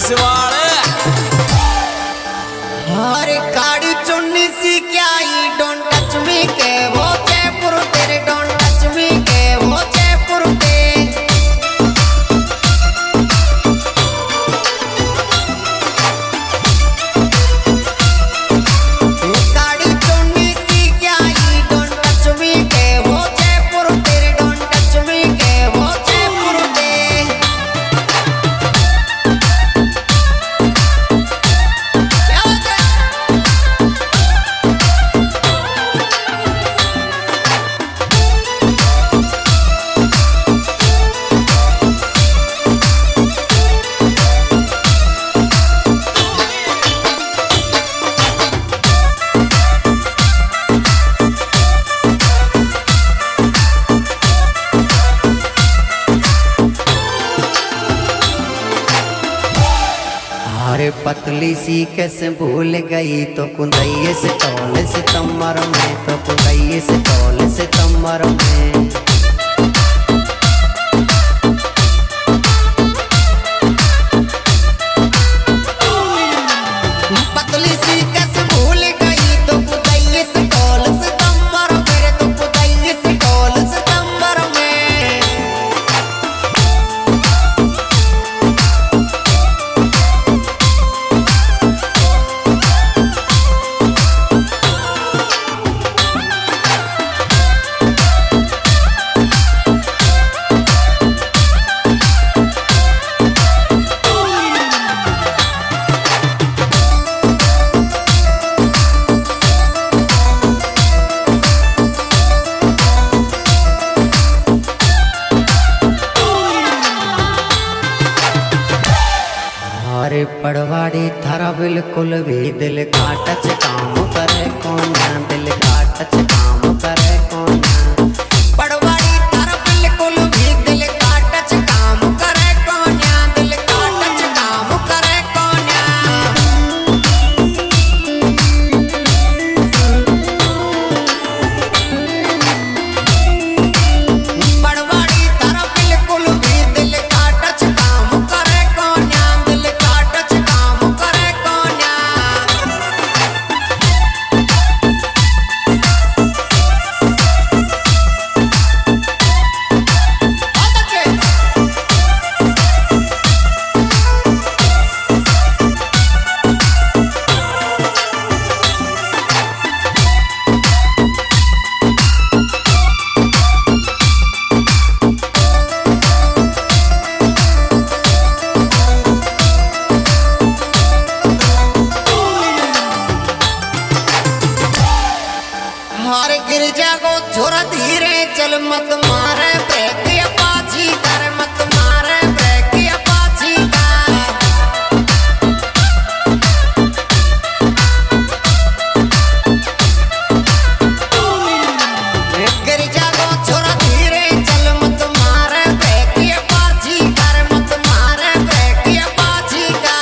सिवाड़े हर काड़ी चुन्नी सी क्या ही डोंट टच मी के वो जयपुर तेरे डोंट टच मी के वो जयपुर ते काड़ी चुन्नी सी क्या ही डोंट टच मी के वो जयपुर तेरे डोंट टच मी के वो जयपुर ते अरे पतली सी कैसे भूल गई तो कुंदैये से तौल सितम्बर में तो कुंदैये से तौल सितम्बर में पतली सी कैसे भूल गई तो कुंदैये से तौल सितम्बर में तो कुंदैये से तौल सितम्बर में अरे पड़वाड़ी थारा बिल्कुल भी दिल का टच काम करे कौन दिल का टच काम करे कौन पड़वाड़ी थारा बिल्कुल भी दिल का टच काम करे कौन दिल का टच काम करे कौन पड़वाड़ी थारा बिल्कुल भी दिल का टच काम करे कौन दिल का टच काम करे कौन हर गिरजा को छोरा धीरे चल मत मारे ब्रेक अपाची कर मत मारे ब्रेक अपाची का गिरजा को छोरा धीरे चल मत मारे ब्रेक अपाची कर मत मारे ब्रेक अपाची का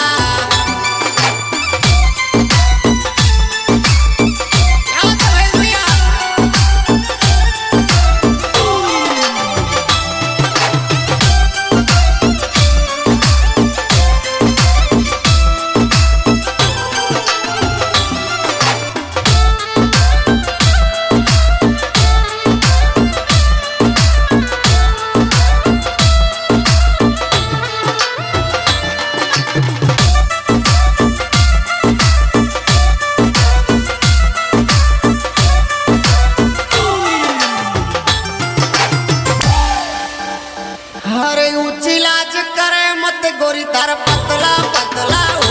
हरे ऊंची लाज करे मत गोरी तार पतला पतला